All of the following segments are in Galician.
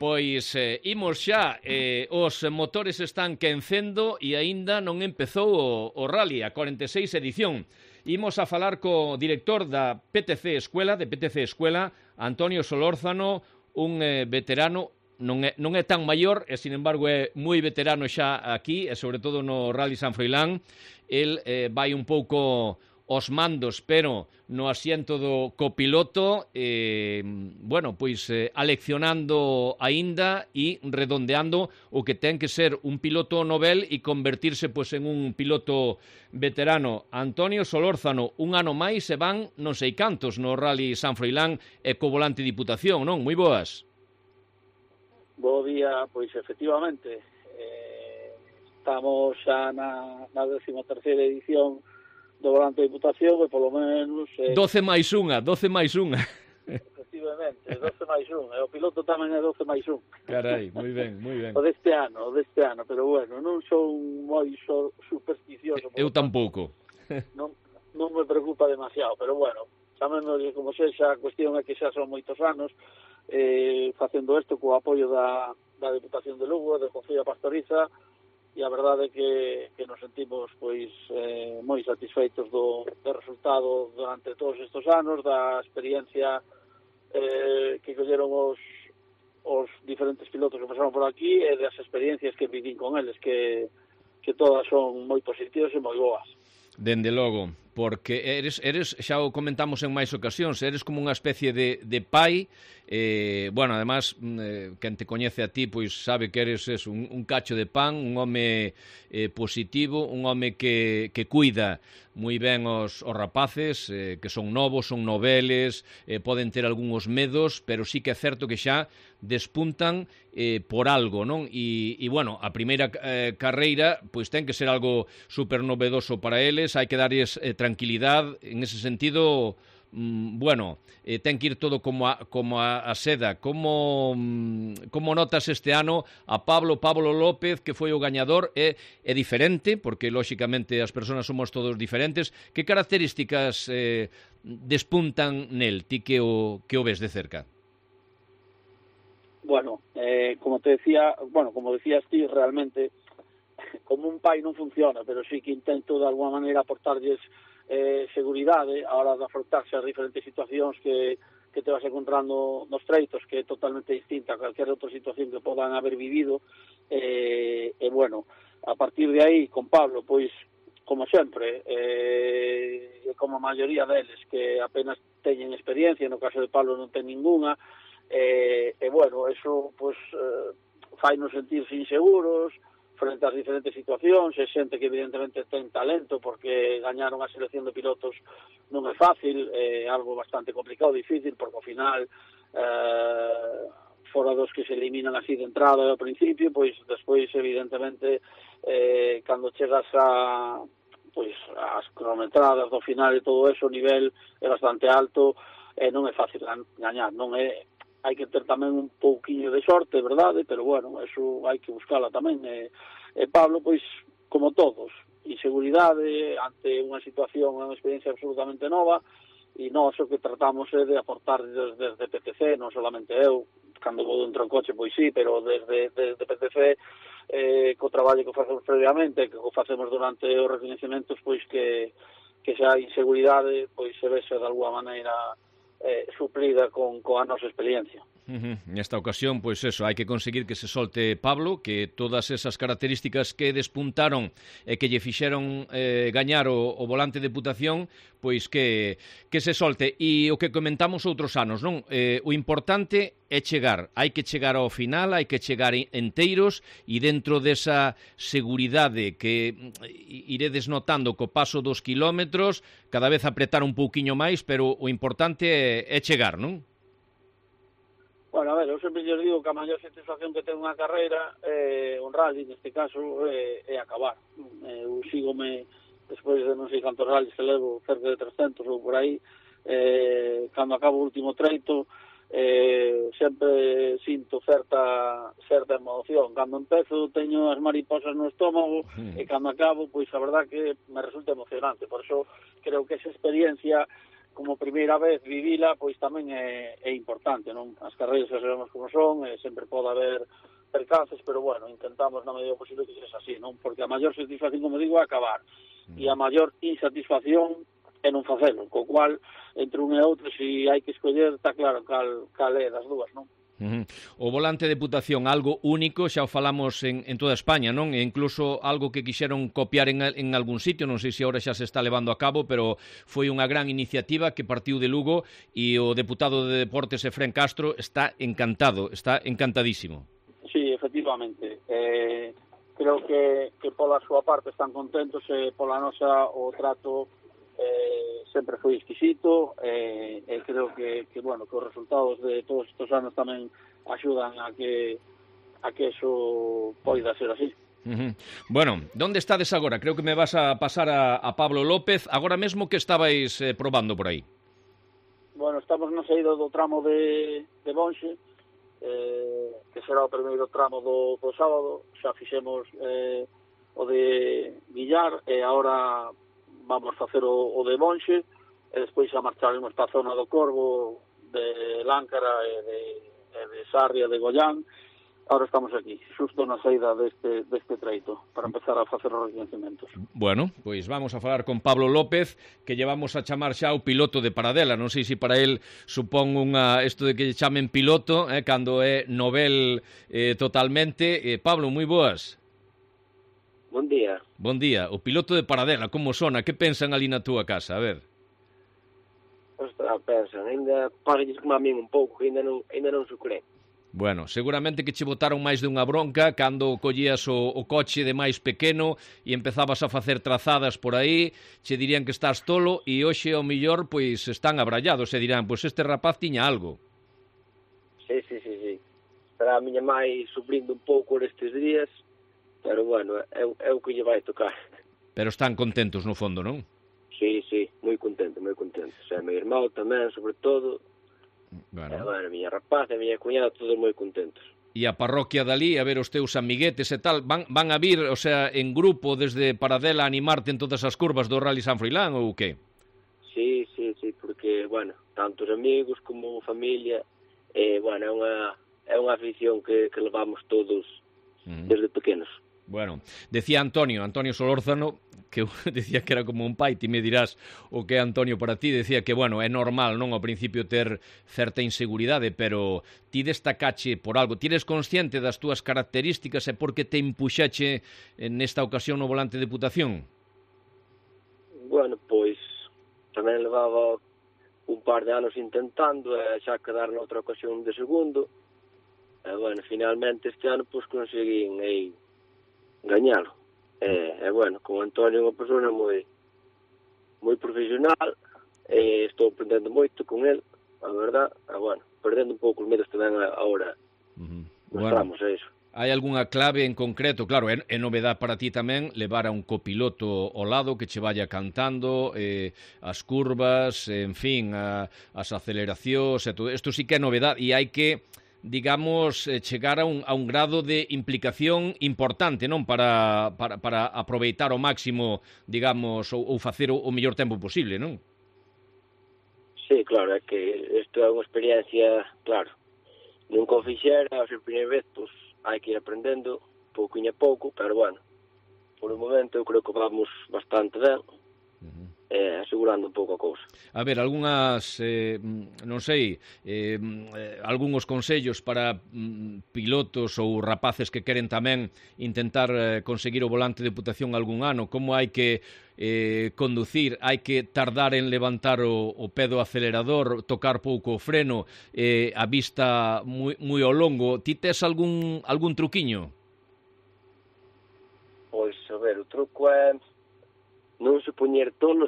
Pois imos xa, os motores están quencendo e aínda non empezou o rally, a 46 edición. Imos a falar co director da PTC Escuela, Antonio Solórzano, un veterano, non é tan maior, e sin embargo é moi veterano xa aquí, e sobre todo no Rally San Froilán. El vai un pouco os mandos, pero no asiento do copiloto, bueno, pois aleccionando aínda e redondeando o que ten que ser un piloto novel e convertirse pois en un piloto veterano. Antonio Solórzano, un ano máis e van non sei cantos no Rally San Froilán e co volante Diputación, non? Moi boas. Bo día, pois efectivamente, estamos xa na 13ª edición do volante de Diputación e polo menos... 12 máis unha. Efectivamente, 12 máis 1. E o piloto tamén é 12 máis 1. Carai, moi ben. O deste ano, pero bueno, non son moi supersticioso. Eu tampouco. Non me preocupa demasiado, pero bueno, chamémoslle como sexa, a cuestión é que xa son moitos anos facendo isto co apoio da Diputación de Lugo, do Concello da Pastoriza, e a verdade é que nos sentimos pois moi satisfeitos do resultado durante todos estes anos, da experiencia que colleron os diferentes pilotos que pasaron por aquí e das experiencias que vivín con eles, que todas son moi positivas e moi boas. Dende logo, porque eres, xa o comentamos en máis ocasións, eres como unha especie de pai, bueno, además, quen te coñece a ti, pois sabe que eres un cacho de pan, un home positivo, un home que cuida moi ben os rapaces, que son novos, son noveles, poden ter algúns medos, pero sí que é certo que xa despuntan por algo, non? E bueno, a primeira carreira, pois ten que ser algo super novedoso para eles, hai que darlles tranquilidade, en ese sentido, bueno, ten que ir todo como a seda. Como notas este ano a Pablo López, que foi o gañador? É diferente, porque lóxicamente as persoas somos todos diferentes. Que características despuntan nel, ti que o ves de cerca? Bueno, como decías ti, realmente como un pai non funciona, pero sí que intento de alguma maneira aportarlles seguridade a hora de afrontarse as diferentes situacións que te vas encontrando nos treitos, que é totalmente distinta a calquer outra situación que podan haber vivido, e bueno, a partir de aí, con Pablo, pois, como sempre, como a maioría deles, que apenas teñen experiencia, no caso de Pablo non ten ninguna, e bueno, eso, pois, fainos sentirse inseguros frente ás diferentes situacións, é xente que evidentemente ten talento, porque gañaron a selección de pilotos non é fácil, é algo bastante complicado, difícil, porque ao final fora dos que se eliminan así de entrada ao principio, pois despois evidentemente cando chegas ás cronometradas do final e todo eso, o nivel é bastante alto e non é fácil gañar, non é. Hai que ter tamén un pouquiño de sorte, verdade, pero bueno, eso hai que buscala tamén. E Pablo, pois, como todos, inseguridade ante unha situación, unha experiencia absolutamente nova, e nós o que tratamos é de aportar desde PTC, non solamente eu, cando vou dentro do coche, pois sí, pero desde PTC, co traballo que facemos previamente, que o facemos durante os recoñecementos, pois que xa a inseguridade pois se vexe de alguma maneira suplida con a nosa experiencia. Nesta ocasión, pois eso, hai que conseguir que se solte Pablo, que todas esas características que despuntaron e que lle fixeron gañar o volante de Diputación, pois que se solte. E o que comentamos outros anos, non? O importante é chegar, hai que chegar ao final, hai que chegar enteiros, e dentro desa seguridade que iredes notando co paso dos kilómetros, cada vez apretar un pouquiño máis, pero o importante é chegar, non? Bueno, a ver, eu sempre lles digo que a maior satisfacción que ten unha carreira, un rally, neste caso, é acabar. Eu sígome, despois de non sei cantos rallies que levo, cerca de 300 ou por aí, cando acabo o último treito, sempre sinto certa emoción. Cando empezo teño as mariposas no estómago, e cando acabo, pois a verdad que me resulta emocionante. Por iso creo que esa experiencia como primeira vez vivila, pois tamén é importante, non? As carreiras xa sabemos como son, sempre pode haber percances, pero bueno, intentamos na medida posible que sexa así, non? Porque a maior satisfacción, como digo, é acabar, e a maior insatisfacción é non facelo, co cual, entre un e outro, se hai que escoller, está claro cal é das dúas, non? O volante de Deputación, algo único, xa o falamos en toda España, non? E incluso algo que quixeron copiar en algún sitio, non sei se agora xa se está levando a cabo, pero foi unha gran iniciativa que partiu de Lugo e o deputado de Deportes, Efrén Castro, está encantado, está encantadísimo. Sí, efectivamente. Creo que pola súa parte están contentos e pola nosa o trato sempre foi exquisito e creo que bueno, que os resultados de todos estes anos tamén axudan a que eso poida ser así. Bueno, onde estades agora? Creo que me vas a pasar a Pablo López. Agora mesmo que estabais probando por aí? Bueno, estamos na saída do tramo de Bonxe, que será o primeiro tramo do sábado. Xa fixemos o de Villar e agora vamos facer o de Bonxe e despois a marcharemos para a zona do Corvo, de Láncara e de Sarria, de Goián. Ahora estamos aquí, xusto na saída deste treito, para empezar a facer os reconhecimentos. Bueno, pois vamos a falar con Pablo López, que llevamos a chamar xa o piloto de Paradela. Non sei se para él supón isto de que lle chamen piloto, cando é novel totalmente. Pablo, moi boas. Bon día. Bon día. O piloto de Paradela, como sona? Que pensan ali na túa casa? A ver. Ostras, pensan, ainda parelles como a min un pouco, que ainda non se cree. Bueno, seguramente que che botaron máis de unha bronca cando collías o coche de máis pequeno e empezabas a facer trazadas por aí, che dirían que estás tolo e hoxe ao millor pois están abrallados e dirán, pois este rapaz tiña algo. Sí. Estará a miña mai subindo un pouco estes días, pero bueno, é o que lle vai tocar. Pero están contentos no fondo, non? Sí, moi contento. O sea, meu irmão tamén, sobre todo. Bueno, a miña rapaz e a miña cuñada, todos moi contentos. E a parroquia dali, a ver os teus amiguetes e tal, van a vir, o sea, en grupo desde Paradela a animarte en todas as curvas do Rally San Froilán ou que? Sí, porque, bueno, tanto os amigos como a familia, bueno, é unha afición que levamos todos desde pequenos. Bueno, decía Antonio Solórzano, que decía que era como un pai, ti me dirás o que é Antonio para ti, decía que, bueno, é normal, non, ao principio ter certa inseguridade, pero ti destacache por algo, ti eres consciente das túas características e por que te empuxache nesta ocasión no volante de Deputación? Bueno, pois tamén levaba un par de anos intentando xa quedar noutra ocasión de segundo, e bueno, finalmente este ano pois conseguín gañalo. E bueno, con Antonio é unha persona moi profesional, estou aprendendo moito con el, a verdad, bueno, perdendo un pouco os medos tamén agora. Mostramos eso. Hai algunha clave en concreto? Claro, é novedade para ti tamén levar a un copiloto ao lado que che vaya cantando as curvas, en fin, as aceleracións e todo. Isto sí que é novedade e hai que, digamos, chegar a un grado de implicación importante, non? Para aproveitar ao máximo, digamos, ou facer o mellor tempo posible, non? Sí, claro, é que isto é unha experiencia, claro, nunca o fixera, a ser primeira vez, pois hai que ir aprendendo pouquinho a pouco, pero bueno, por o momento eu creo que vamos bastante ben, asegurando un pouco a cousa. A ver, algunhas, non sei, algúns consellos para pilotos ou rapaces que queren tamén intentar conseguir o volante de Deputación algún ano, como hai que conducir, hai que tardar en levantar o pé do acelerador, tocar pouco o freno, a vista moi ao longo. Ti tes algún truquiño? Pois, a ver, o truco é non se poñer tolos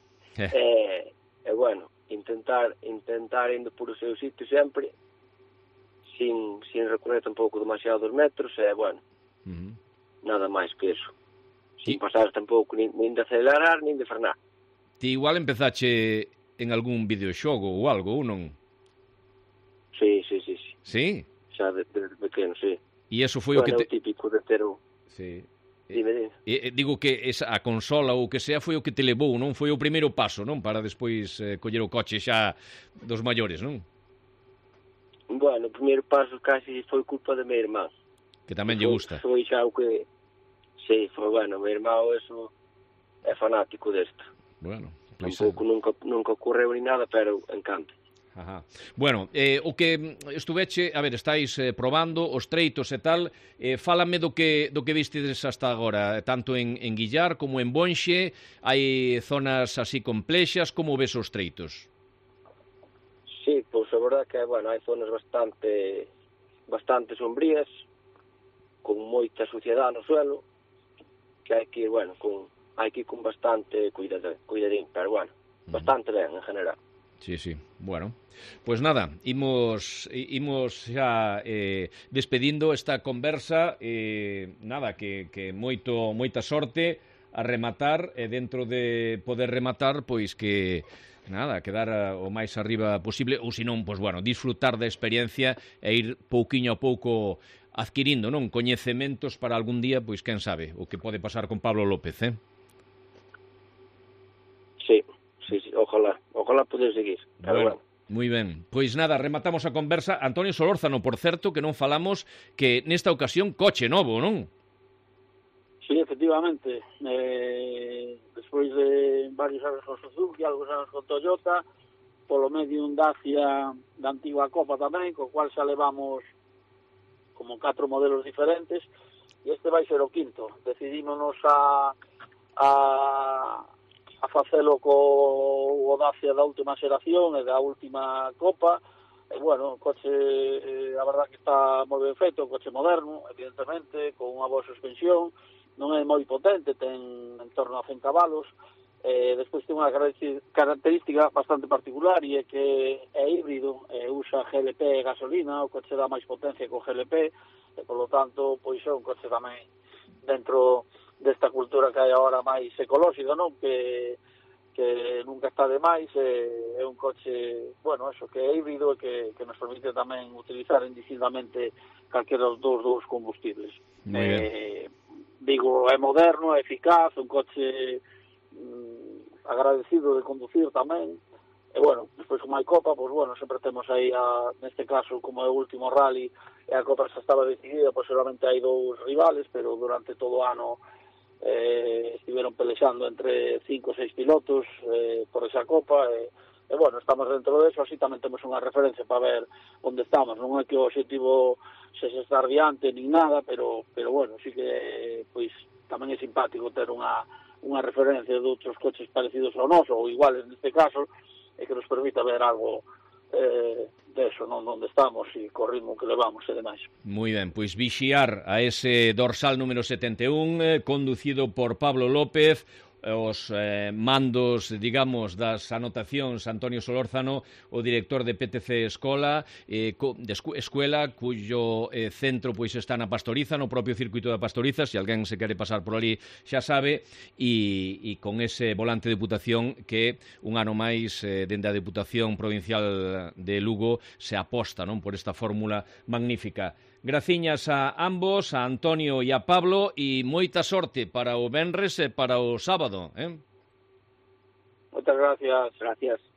e bueno, intentar indo por o seu sitio sempre sin recorrer tampouco demasiados metros e bueno, nada máis que eso, sin pasar tampouco nin de acelerar nin de frenar. Ti igual empezache en algún videoxogo ou algo, ou non? Sí. Sí? Xa desde pequeno, sí. E eso foi o que te... típico de ter o... Sí. Dime. Digo que a consola ou que sea foi o que te levou, non? Foi o primeiro paso, non? Para despois coller o coche xa dos maiores, non? Bueno, o primeiro paso casi foi culpa de meu irmán. Que tamén lle gusta. Foi xa o que... Sí, foi bueno, meu irmán eso é fanático desto. Bueno, pois... Tampouco nunca ocorreu ni nada, pero encanta. Ajá. Bueno, o que estuveche, a ver, estáis probando os treitos e tal, fálame do que vistedes hasta agora, tanto en Guillar como en Bonxe, hai zonas así complexas, como ves os treitos? Sí, pois a verdade que, bueno, hai zonas bastante sombrías, con moita suciedade no suelo, que hai que ir, bueno, hai que ir con bastante cuidadín, pero bueno, bastante ben en general. Sí, sí, bueno, pues nada, imos xa despedindo esta conversa, nada, que moita sorte a rematar, e dentro de poder rematar, pois que nada, quedar o máis arriba posible, ou senón, pois bueno, disfrutar da experiencia e ir pouquiño a pouco adquirindo, non, coñecementos para algún día, pois quen sabe, o que pode pasar con Pablo López, Sí, ojalá poder seguir. Bueno, moi ben. Pois nada, rematamos a conversa. Antonio Solórzano, por certo, que non falamos, que nesta ocasión coche novo, non? Sí, efectivamente. Despois de varios anos con Suzuki, algúns anos con Toyota, polo medio un Dacia da antigua Copa tamén, co cual xa levamos como 4 modelos diferentes, e este vai ser o quinto. Decidímonos a facelo co Dacia da última xeración e da última Copa, e bueno, o coche a verdad que está moi ben feito, un coche moderno, evidentemente, con unha boa suspensión, non é moi potente, ten en torno a 100 cabalos, despois ten unha característica bastante particular, e é que é híbrido, usa GLP e gasolina, o coche dá máis potencia co GLP, e polo tanto, pois é un coche tamén dentro desta cultura que hai agora máis ecolóxica, non? Que nunca está de máis, é un coche, bueno, eso, que é híbrido e que nos permite tamén utilizar indistintamente calquera dos dous combustibles. Digo, é moderno, é eficaz, un coche agradecido de conducir tamén, e bueno, despois como hai Copa, pois bueno, sempre temos aí, neste caso, como é o último rally, e a Copa xa estaba decidida, pois solamente hai dous rivales, pero durante todo o ano estiveron pelexando entre 5 ou 6 pilotos por esa Copa, e bueno, estamos dentro de eso, así tamén temos unha referencia para ver onde estamos. Non é que o objetivo se estar diante nin nada, pero bueno, sí que pois tamén é simpático ter unha referencia de outros coches parecidos ao noso, ou iguales neste caso, e que nos permita ver algo de eso, non, onde estamos e co ritmo que levamos e demais. Moi ben, pois vixiar a ese dorsal número 71, conducido por Pablo López, os mandos, digamos, das anotacións Antonio Solórzano, o director de PTC Escola, Escuela, cuyo centro pois está na Pastoriza, no propio circuito da Pastoriza, se alguén se quere pasar por ali xa sabe, e con ese volante de Deputación que un ano máis dende a Deputación Provincial de Lugo se aposta, non, por esta fórmula magnífica. Graciñas a ambos, a Antonio e a Pablo, e moita sorte para o venres e para o sábado. Moitas gracias. Gracias.